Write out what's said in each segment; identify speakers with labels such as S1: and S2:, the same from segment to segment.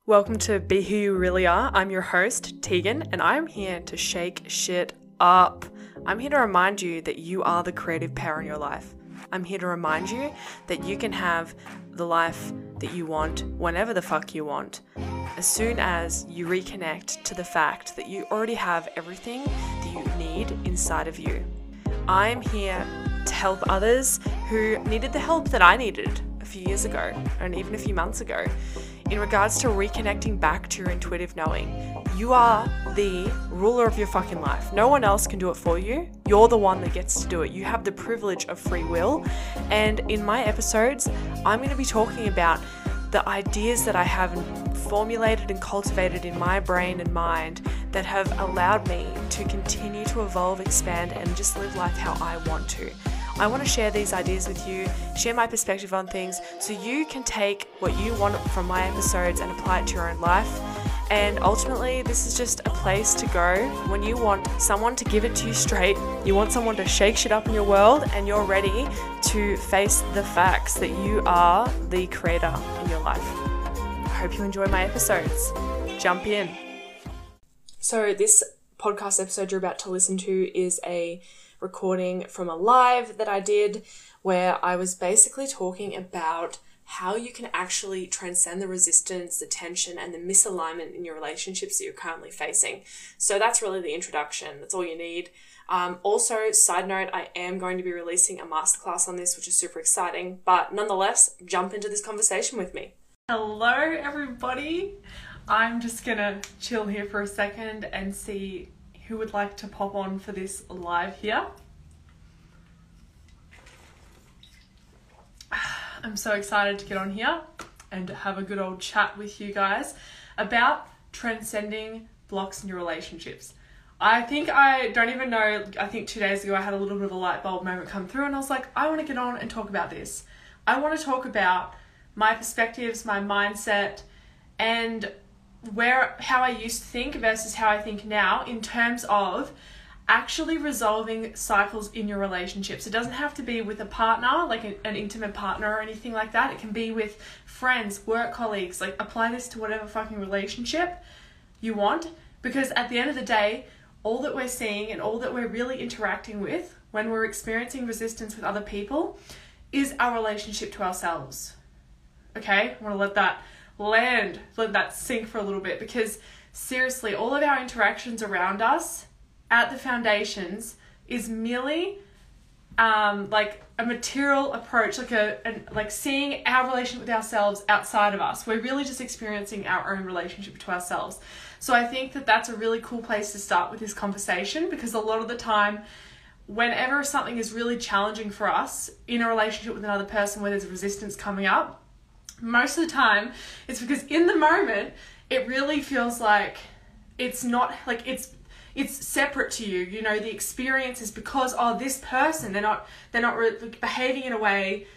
S1: Welcome to Be Who You Really Are. I'm your host, Tegan, and I'm here to shake shit up. I'm here to remind you that you are the creative power in your life. I'm here to remind you that you can have the life that you want whenever the fuck you want, as soon as you reconnect to the fact that you already have everything that you need inside of you. I'm here to help others who needed the help that I needed a few years ago, and even a few months ago, in regards to reconnecting back to your intuitive knowing. You are the ruler of your fucking life. No one else can do it for you. You're the one that gets to do it. You have the privilege of free will. And in my episodes, I'm going to be talking about the ideas that I have formulated and cultivated in my brain and mind that have allowed me to continue to evolve, expand, and just live life how I want to. I want to share these ideas with you, share my perspective on things, so you can take what you want from my episodes and apply it to your own life. And ultimately, this is just a place to go when you want someone to give it to you straight, you want someone to shake shit up in your world, and you're ready to face the facts that you are the creator in your life. I hope you enjoy my episodes. Jump in. So this podcast episode you're about to listen to is a recording from a live that I did where I was basically talking about how you can actually transcend the resistance, the tension, and the misalignment in your relationships that you're currently facing. So that's really the introduction. That's all you need. Also, side note, I am going to be releasing a masterclass on this, which is super exciting. But nonetheless, jump into this conversation with me. Hello, everybody. I'm just going to chill here for a second and see who would like to pop on for this live here. I'm so excited to get on here and have a good old chat with you guys about transcending blocks in your relationships. I think 2 days ago I had a little bit of a light bulb moment come through and I was like, I want to get on and talk about this. I want to talk about my perspectives, my mindset, and how I used to think versus how I think now in terms of actually resolving cycles in your relationships. It doesn't have to be with a partner, like an intimate partner or anything like that. It can be with friends, work colleagues. Like, apply this to whatever fucking relationship you want, because at the end of the day, all that we're seeing and all that we're really interacting with when we're experiencing resistance with other people is our relationship to ourselves. Okay? I want to let that land, let that sink for a little bit, because seriously, all of our interactions around us at the foundations is merely like a material approach, like seeing our relationship with ourselves outside of us. We're really just experiencing our own relationship to ourselves. So I think that that's a really cool place to start with this conversation, because a lot of the time, whenever something is really challenging for us in a relationship with another person where there's resistance coming up, most of the time it's because in the moment it really feels like it's not, like it's separate to you. You know, the experience is because, this person, they're not behaving in a way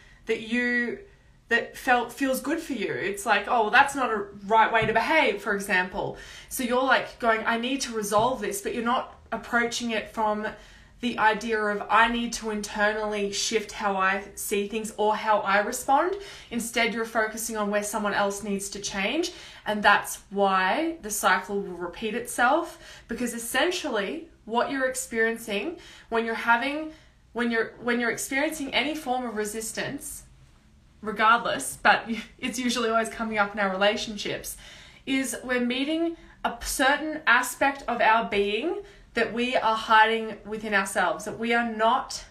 S1: that feels good for you. It's like, that's not a right way to behave, for example. So you're like going, I need to resolve this, but you're not approaching it from the idea of, I need to internally shift how I see things or how I respond. Instead, you're focusing on where someone else needs to change. And that's why the cycle will repeat itself, because essentially what you're experiencing when you're experiencing any form of resistance, regardless, but it's usually always coming up in our relationships, is we're meeting a certain aspect of our being that we are hiding within ourselves, that we are not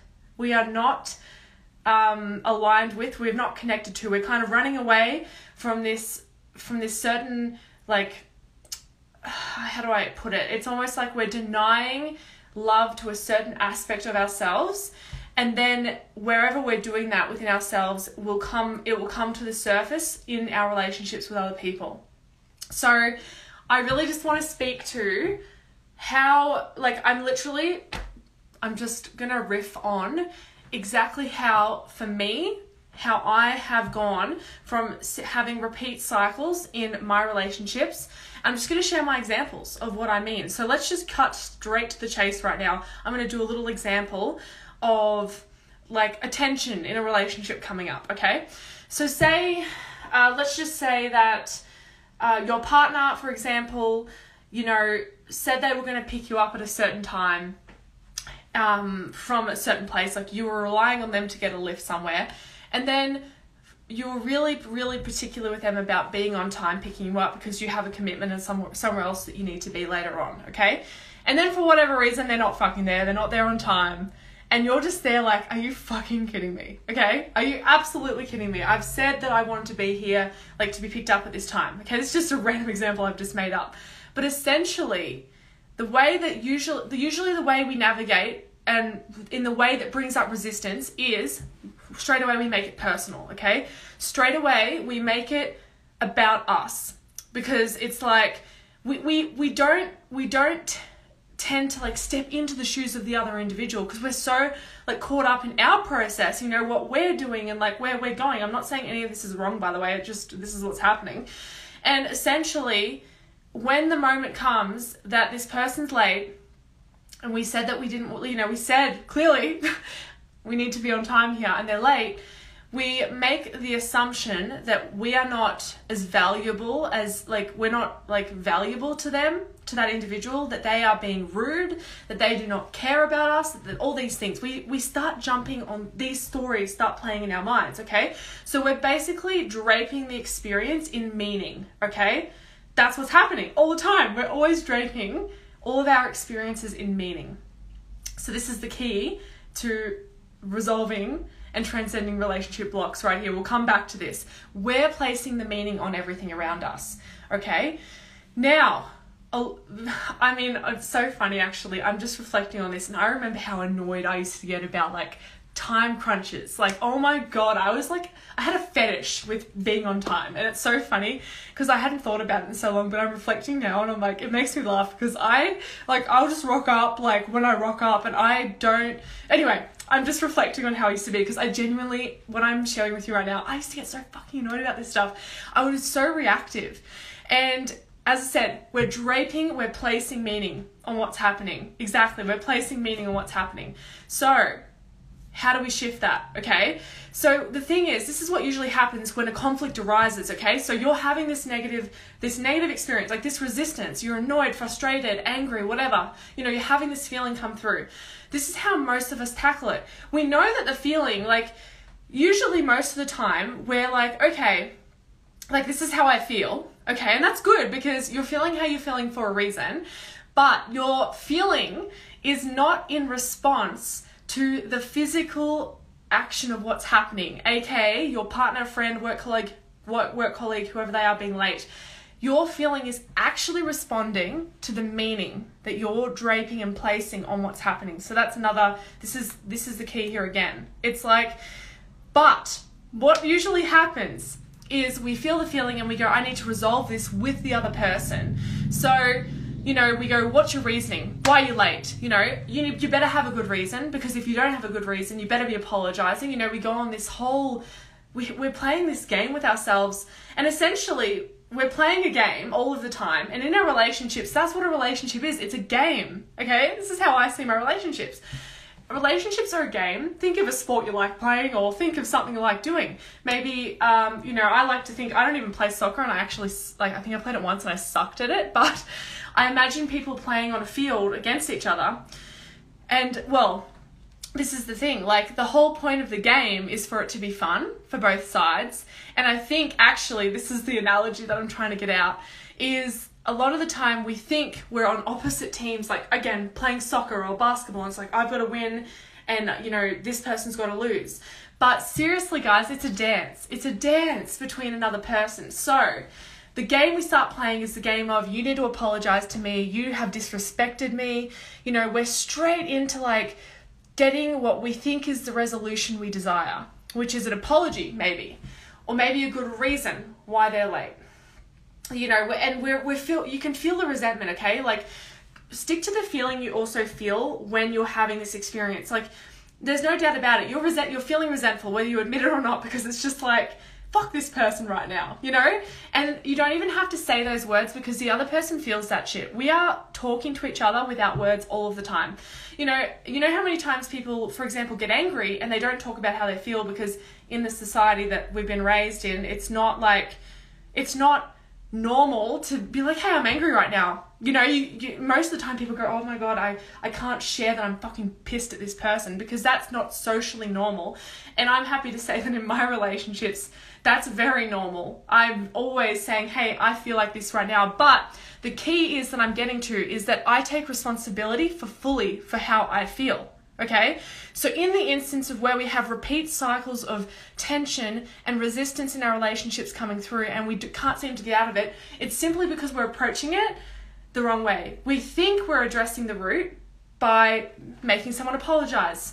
S1: aligned with, we're not connected to. We're kind of running away from this certain, like, how do I put it? It's almost like we're denying love to a certain aspect of ourselves. And then wherever we're doing that within ourselves, it will come to the surface in our relationships with other people. So I really just want to speak to how, like, I'm just going to riff on exactly how I have gone from having repeat cycles in my relationships. I'm just going to share my examples of what I mean. So let's just cut straight to the chase right now. I'm going to do a little example of, like, a tension in a relationship coming up, okay? So let's just say that your partner, for example, you know, said they were going to pick you up at a certain time from a certain place, like you were relying on them to get a lift somewhere, and then you were really, really particular with them about being on time picking you up because you have a commitment and somewhere else that you need to be later on, okay? And then for whatever reason, they're not fucking there, they're not there on time, and you're just there like, are you fucking kidding me, okay? Are you absolutely kidding me? I've said that I wanted to be here, like to be picked up at this time, okay? This is just a random example I've just made up. But essentially, the way that usually the way we navigate and in the way that brings up resistance is straight away we make it personal, okay? Straight away we make it about us, because it's like we don't tend to like step into the shoes of the other individual because we're so like caught up in our process, you know, what we're doing and like where we're going. I'm not saying any of this is wrong, by the way, this is what's happening. And essentially, when the moment comes that this person's late and we said that we didn't, you know, we said clearly we need to be on time here and they're late, we make the assumption that we are not as valuable as, like, we're not like valuable to them, to that individual, that they are being rude, that they do not care about us, that all these things. We start jumping on these stories, start playing in our minds, okay? So we're basically draping the experience in meaning, okay? That's what's happening all the time. We're always draping all of our experiences in meaning. So this is the key to resolving and transcending relationship blocks right here. We'll come back to this. We're placing the meaning on everything around us, okay? Now, I mean, it's so funny actually. I'm just reflecting on this and I remember how annoyed I used to get about like time crunches. Like, oh my God, I had a fetish with being on time. And it's so funny because I hadn't thought about it in so long, but I'm reflecting now and I'm like, it makes me laugh because I'll just rock up like when I rock up and I don't, anyway, I'm just reflecting on how I used to be because I genuinely, what I'm sharing with you right now, I used to get so fucking annoyed about this stuff. I was so reactive. And as I said, we're placing meaning on what's happening. Exactly, we're placing meaning on what's happening. So, how do we shift that, okay? So the thing is, this is what usually happens when a conflict arises, okay? So you're having this negative experience, like this resistance, you're annoyed, frustrated, angry, whatever. You know, you're having this feeling come through. This is how most of us tackle it. We know that the feeling, like, usually most of the time, we're like, okay, like this is how I feel, okay? And that's good because you're feeling how you're feeling for a reason, but your feeling is not in response to the physical action of what's happening, aka your partner, friend, work colleague, whoever they are being late. Your feeling is actually responding to the meaning that you're draping and placing on what's happening. So that's this is the key here again. It's like, but what usually happens is we feel the feeling and we go, I need to resolve this with the other person. So, you know, we go, what's your reasoning? Why are you late? You know, you better have a good reason, because if you don't have a good reason, you better be apologizing. You know, we go on this whole, we're playing this game with ourselves, and essentially we're playing a game all of the time. And in our relationships, that's what a relationship is. It's a game, okay? This is how I see my relationships. Relationships are a game. Think of a sport you like playing, or think of something you like doing. Maybe, you know, I like to think, I don't even play soccer, and I actually, like, I think I played it once and I sucked at it, but I imagine people playing on a field against each other. And, well, this is the thing, like, the whole point of the game is for it to be fun for both sides. And I think, actually, this is the analogy that I'm trying to get out, is a lot of the time we think we're on opposite teams, like, again, playing soccer or basketball, and it's like, I've got to win and, you know, this person's got to lose. But seriously, guys, it's a dance. It's a dance between another person. So the game we start playing is the game of, you need to apologize to me, you have disrespected me. You know, we're straight into, like, getting what we think is the resolution we desire, which is an apology, maybe, or maybe a good reason why they're late. You know, and you can feel the resentment, okay? Like, stick to the feeling you also feel when you're having this experience. Like, there's no doubt about it. You're feeling resentful, whether you admit it or not, because it's just like, fuck this person right now, you know? And you don't even have to say those words because the other person feels that shit. We are talking to each other without words all of the time. You know how many times people, for example, get angry and they don't talk about how they feel because in the society that we've been raised in, it's not normal to be like, hey, I'm angry right now. You know, you most of the time people go, oh my God, I can't share that I'm fucking pissed at this person, because that's not socially normal. And I'm happy to say that in my relationships, that's very normal. I'm always saying, hey, I feel like this right now. But the key is that I'm getting to is that I take responsibility for how I feel. Okay, so in the instance of where we have repeat cycles of tension and resistance in our relationships coming through and we can't seem to get out of it, it's simply because we're approaching it the wrong way. We think we're addressing the root by making someone apologize,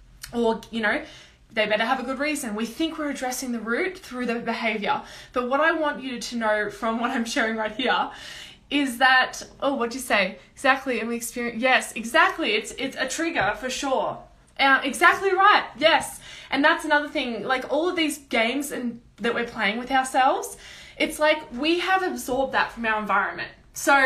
S1: or, you know, they better have a good reason. We think we're addressing the root through the behavior. But what I want you to know from what I'm sharing right here is that, oh, what'd you say? Exactly, and we experience, yes, exactly, it's a trigger for sure. Exactly right, yes. And that's another thing, like all of these games that we're playing with ourselves, it's like we have absorbed that from our environment. So,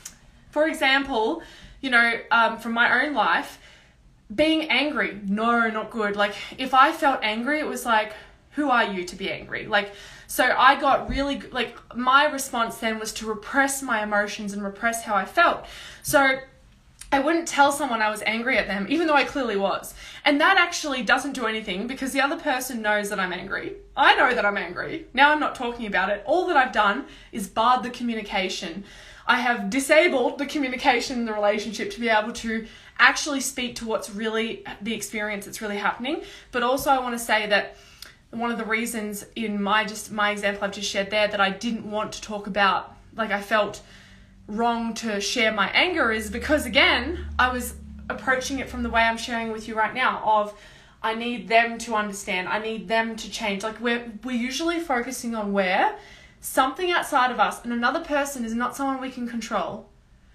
S1: for example, you know, from my own life, being angry, no, not good. Like if I felt angry, it was like, who are you to be angry? Like, so I got really, like, my response then was to repress my emotions and repress how I felt. So I wouldn't tell someone I was angry at them, even though I clearly was. And that actually doesn't do anything because the other person knows that I'm angry. I know that I'm angry. Now I'm not talking about it. All that I've done is barred the communication. I have disabled the communication in the relationship to be able to actually speak to what's really the experience that's really happening. But also I want to say that one of the reasons in my example I've just shared there that I didn't want to talk about, like I felt wrong to share my anger, is because again, I was approaching it from the way I'm sharing with you right now of I need them to understand, I need them to change. Like we're usually focusing on where something outside of us and another person is not someone we can control.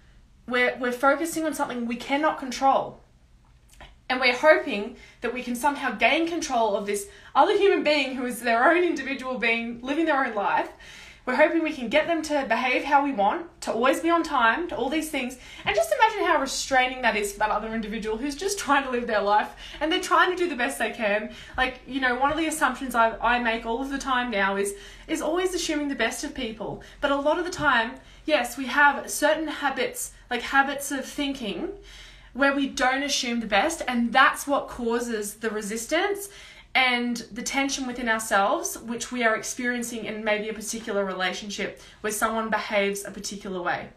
S1: We're focusing on something we cannot control. And we're hoping that we can somehow gain control of this other human being who is their own individual being, living their own life. We're hoping we can get them to behave how we want, to always be on time, to all these things. And just imagine how restraining that is for that other individual who's just trying to live their life and they're trying to do the best they can. Like, you know, one of the assumptions I make all of the time now is always assuming the best of people. But a lot of the time, yes, we have certain habits, like habits of thinking, where we don't assume the best, and that's what causes the resistance and the tension within ourselves, which we are experiencing in maybe a particular relationship where someone behaves a particular way.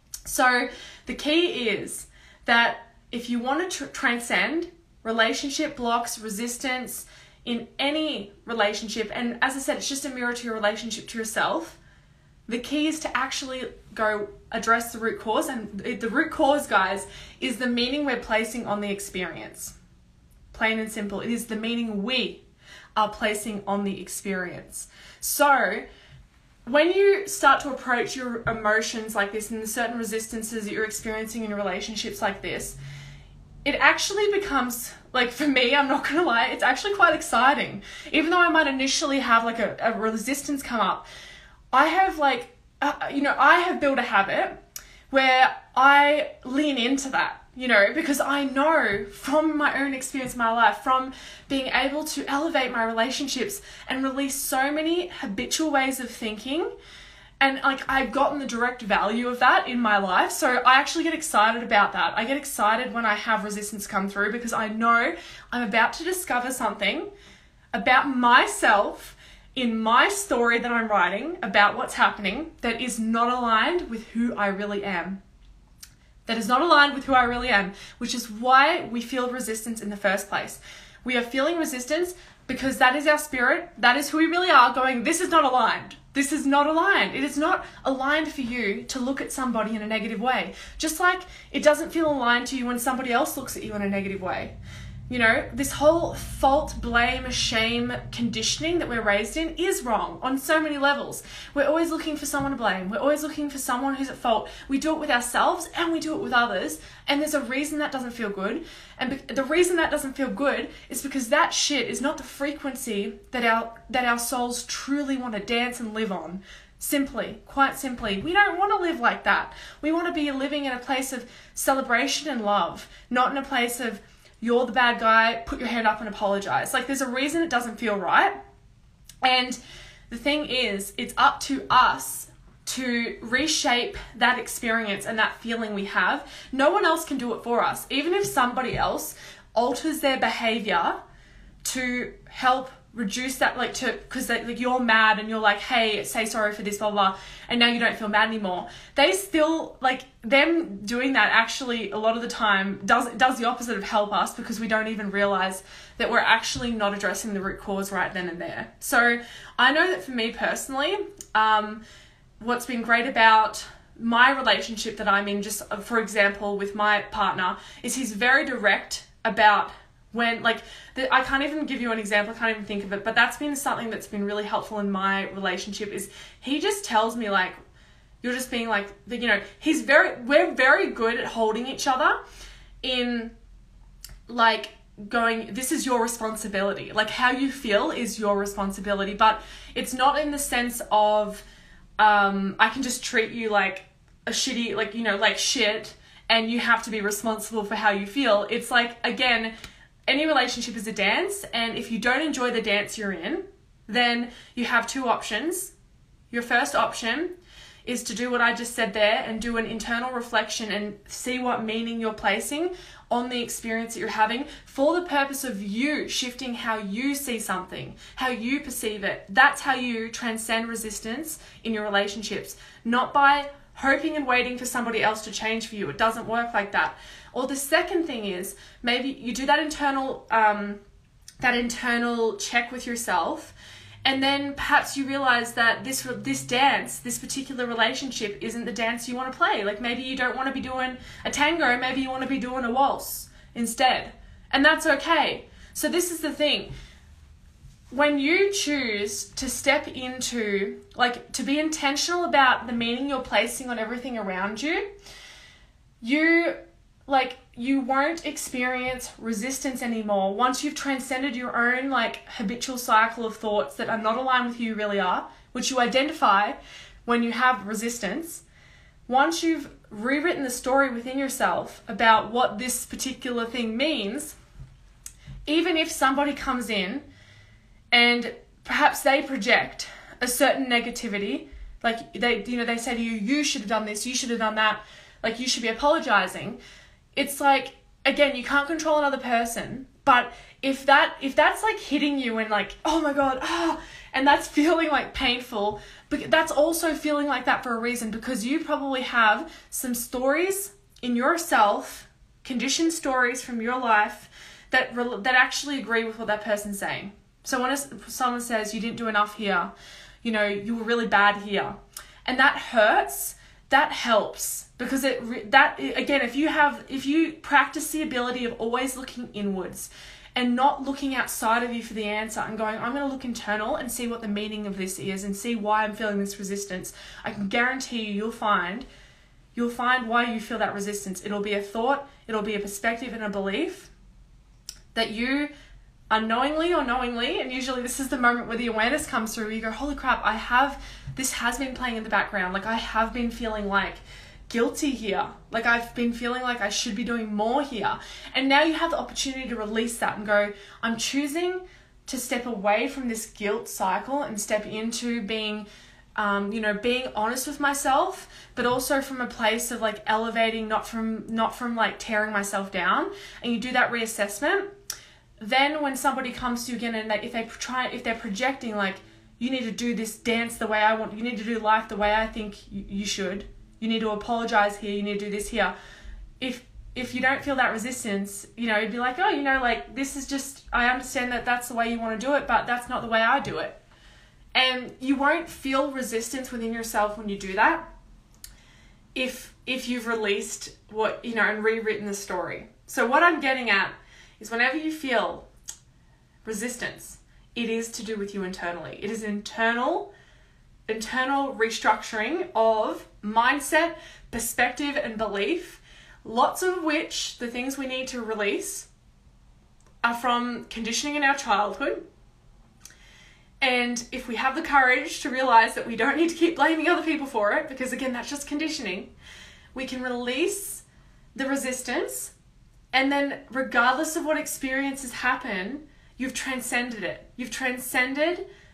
S1: So the key is that if you want to transcend relationship blocks, resistance in any relationship, and as I said, it's just a mirror to your relationship to yourself, the key is to actually go address the root cause. And the root cause, guys, is the meaning we're placing on the experience. Plain and simple. It is the meaning we are placing on the experience. So when you start to approach your emotions like this and the certain resistances that you're experiencing in your relationships like this, it actually becomes, like for me, I'm not gonna lie, it's actually quite exciting. Even though I might initially have like a resistance come up, I have I have built a habit where I lean into that, you know, because I know from my own experience in my life, from being able to elevate my relationships and release so many habitual ways of thinking, and like I've gotten the direct value of that in my life. So I actually get excited about that. I get excited when I have resistance come through because I know I'm about to discover something about myself in my story that I'm writing about what's happening that is not aligned with who I really am. That is not aligned with who I really am, which is why we feel resistance in the first place. We are feeling resistance because that is our spirit, that is who we really are, going, this is not aligned. This is not aligned. It is not aligned for you to look at somebody in a negative way. Just like it doesn't feel aligned to you when somebody else looks at you in a negative way. You know, this whole fault, blame, shame conditioning that we're raised in is wrong on so many levels. We're always looking for someone to blame. We're always looking for someone who's at fault. We do it with ourselves and we do it with others. And there's a reason that doesn't feel good. And the reason that doesn't feel good is because that shit is not the frequency that our souls truly want to dance and live on. Simply, quite simply, we don't want to live like that. We want to be living in a place of celebration and love, not in a place of you're the bad guy, put your hand up and apologize. Like there's a reason it doesn't feel right. And the thing is, it's up to us to reshape that experience and that feeling we have. No one else can do it for us. Even if somebody else alters their behavior to help reduce that, like, to, because like you're mad and you're like, hey, say sorry for this, blah, blah, and now you don't feel mad anymore. They still, like, them doing that actually a lot of the time does the opposite of help us, because we don't even realize that we're actually not addressing the root cause right then and there. So I know that for me personally, what's been great about my relationship that I'm in, just for example with my partner, is he's very direct about when, like, I can't even give you an example, I can't even think of it, but that's been something that's been really helpful in my relationship, is he just tells me, like, you're just being like, you know, we're very good at holding each other in, like, going, this is your responsibility. Like, how you feel is your responsibility, but it's not in the sense of, I can just treat you like a shitty, like, you know, like shit, and you have to be responsible for how you feel. It's like, again, any relationship is a dance, and if you don't enjoy the dance you're in, then you have two options. Your first option is to do what I just said there and do an internal reflection and see what meaning you're placing on the experience that you're having, for the purpose of you shifting how you see something, how you perceive it. That's how you transcend resistance in your relationships, not by hoping and waiting for somebody else to change for you. It doesn't work like that. Or the second thing is, maybe you do that internal check with yourself, and then perhaps you realize that this dance, this particular relationship, isn't the dance you want to play. Like, maybe you don't want to be doing a tango, maybe you want to be doing a waltz instead. And that's okay. So this is the thing. When you choose to step into, like, to be intentional about the meaning you're placing on everything around you, you won't experience resistance anymore. Once you've transcended your own, like, habitual cycle of thoughts that are not aligned with who you really are, which you identify when you have resistance, once you've rewritten the story within yourself about what this particular thing means, even if somebody comes in and perhaps they project a certain negativity, like they say to you, you should have done this, you should have done that, like, you should be apologizing. It's like, again, you can't control another person, but if that's like hitting you and like, oh my God, and that's feeling like painful, but that's also feeling like that for a reason, because you probably have some stories in yourself, conditioned stories from your life that actually agree with what that person's saying. So when someone says you didn't do enough here, you know, you were really bad here, and that hurts, that helps, because if you practice the ability of always looking inwards and not looking outside of you for the answer and going, I'm going to look internal and see what the meaning of this is and see why I'm feeling this resistance, I can guarantee you'll find why you feel that resistance. It'll be a thought, it'll be a perspective and a belief that you unknowingly or knowingly, and usually this is the moment where the awareness comes through, you go, holy crap, this has been playing in the background. Like, I have been feeling like guilty here. Like, I've been feeling like I should be doing more here. And now you have the opportunity to release that and go, I'm choosing to step away from this guilt cycle and step into being, being honest with myself, but also from a place of like elevating, not from like tearing myself down. And you do that reassessment. Then when somebody comes to you again and if they're projecting like, you need to do this dance the way I want, you need to do life the way I think you should, you need to apologize here, you need to do this here. If you don't feel that resistance, you'd be like, oh, like, this is just, I understand that that's the way you want to do it, but that's not the way I do it. And you won't feel resistance within yourself when you do that if you've released and rewritten the story. So what I'm getting at is, whenever you feel resistance, it is to do with you internally. It is internal restructuring of mindset, perspective, and belief, lots of which the things we need to release are from conditioning in our childhood. And if we have the courage to realize that we don't need to keep blaming other people for it, because again, that's just conditioning, we can release the resistance. And then regardless of what experiences happen, you've transcended it. You've transcended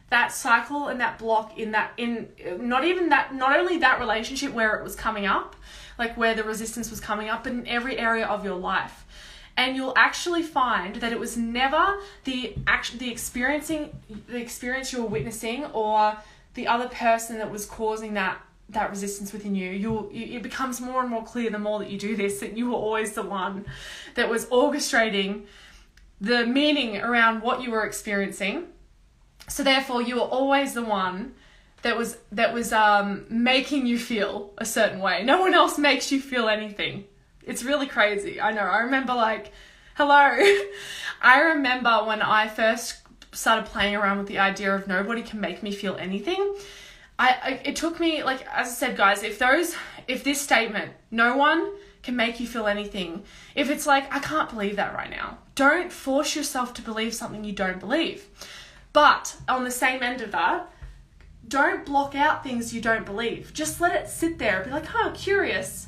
S1: that cycle and that block in not only that relationship where it was coming up, like where the resistance was coming up, but in every area of your life. And you'll actually find that it was never the experience you were witnessing or the other person that was causing that resistance within you. It becomes more and more clear the more that you do this, that you were always the one that was orchestrating the meaning around what you were experiencing. So therefore, you were always the one that was making you feel a certain way. No one else makes you feel anything. It's really crazy. I know. I remember hello. I remember when I first started playing around with the idea of nobody can make me feel anything. It took me, as I said, guys, if this statement, no one can make you feel anything, if it's I can't believe that right now, don't force yourself to believe something you don't believe. But on the same end of that, don't block out things you don't believe. Just let it sit there and be curious.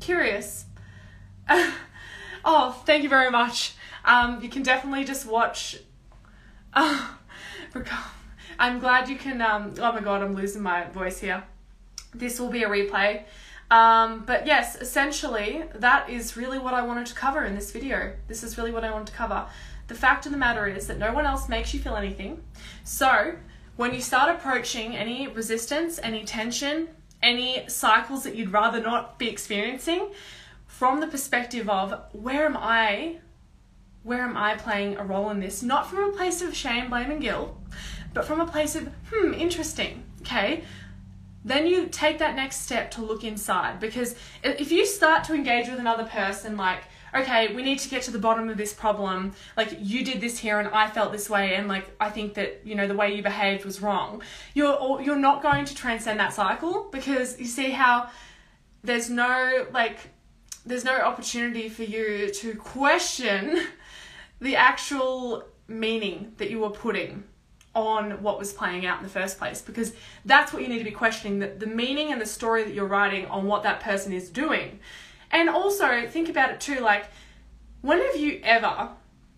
S1: Oh, thank you very much. You can definitely just watch. I'm glad you can. Oh my God, I'm losing my voice here. This will be a replay. But yes, essentially, that is really what I wanted to cover in this video. This is really what I wanted to cover. The fact of the matter is that no one else makes you feel anything. So when you start approaching any resistance, any tension, any cycles that you'd rather not be experiencing, from the perspective of where am I playing a role in this? Not from a place of shame, blame and guilt, but from a place of, interesting, okay? Then you take that next step to look inside, because if you start to engage with another person okay, we need to get to the bottom of this problem, you did this here and I felt this way and I think that, the way you behaved was wrong, you're not going to transcend that cycle, because you see how there's no opportunity for you to question the actual meaning that you were putting on what was playing out in the first place, because that's what you need to be questioning, the meaning and the story that you're writing on what that person is doing. And also think about it too, when have you ever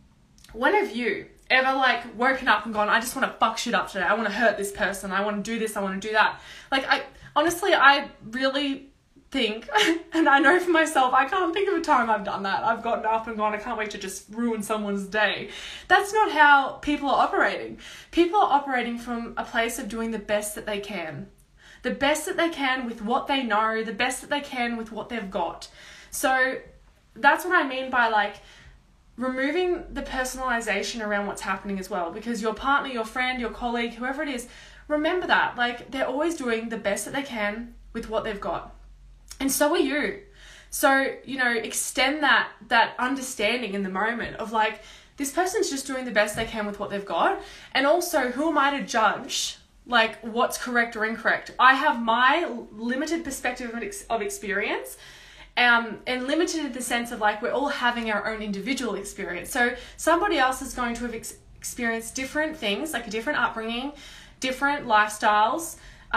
S1: woken up and gone, I just want to fuck shit up today, I want to hurt this person, I want to do this, I want to do that. I really think, and I know for myself, I can't think of a time I've done that. I've gotten up and gone, I can't wait to just ruin someone's day. That's not how people are operating. People are operating from a place of doing the best that they can. The best that they can with what they know, the best that they can with what they've got. So that's what I mean by removing the personalization around what's happening as well, because your partner, your friend, your colleague, whoever it is, remember that they're always doing the best that they can with what they've got. And so are you. So, extend that understanding in the moment of this person's just doing the best they can with what they've got. And also, who am I to judge what's correct or incorrect? I have my limited perspective of experience, and limited in the sense of we're all having our own individual experience. So somebody else is going to have experienced different things, a different upbringing, different lifestyles,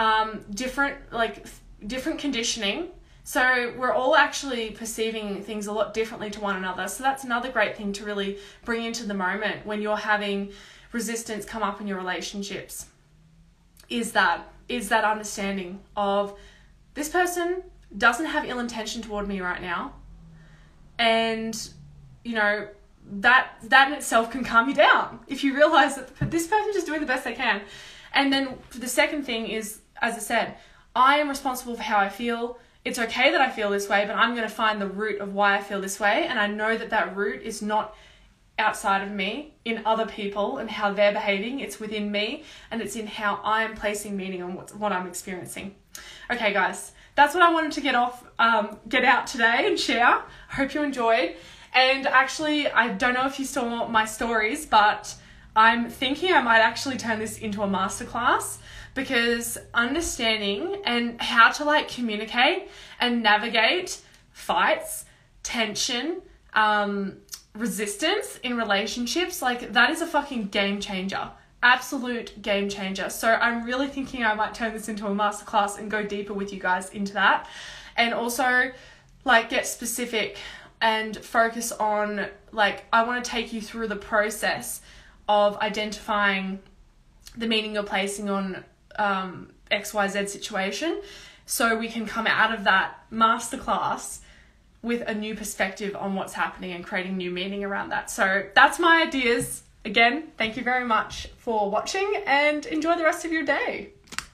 S1: different conditioning. So we're all actually perceiving things a lot differently to one another. So that's another great thing to really bring into the moment when you're having resistance come up in your relationships, is that understanding of this person doesn't have ill intention toward me right now. And, that in itself can calm you down if you realize that this person's just doing the best they can. And then the second thing is, as I said, I am responsible for how I feel. It's okay that I feel this way, but I'm going to find the root of why I feel this way. And I know that root is not outside of me, in other people and how they're behaving. It's within me, and it's in how I'm placing meaning on what I'm experiencing. Okay, guys, that's what I wanted to get out today and share. I hope you enjoyed. And actually, I don't know if you saw my stories, but I'm thinking I might actually turn this into a masterclass, because understanding and how to communicate and navigate fights, tension, resistance in relationships, that is a fucking game changer. Absolute game changer. So I'm really thinking I might turn this into a masterclass and go deeper with you guys into that. And also get specific and focus on I want to take you through the process of identifying the meaning you're placing on XYZ situation, so we can come out of that masterclass with a new perspective on what's happening and creating new meaning around that. So that's my ideas. Again, thank you very much for watching and enjoy the rest of your day.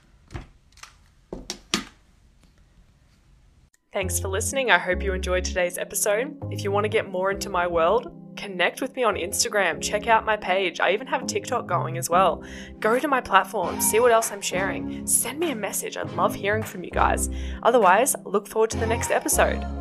S1: Thanks for listening. I hope you enjoyed today's episode. If you want to get more into my world, connect with me on Instagram. Check out my page. I even have TikTok going as well. Go to my platform, see what else I'm sharing. Send me a message. I love hearing from you guys. Otherwise, look forward to the next episode.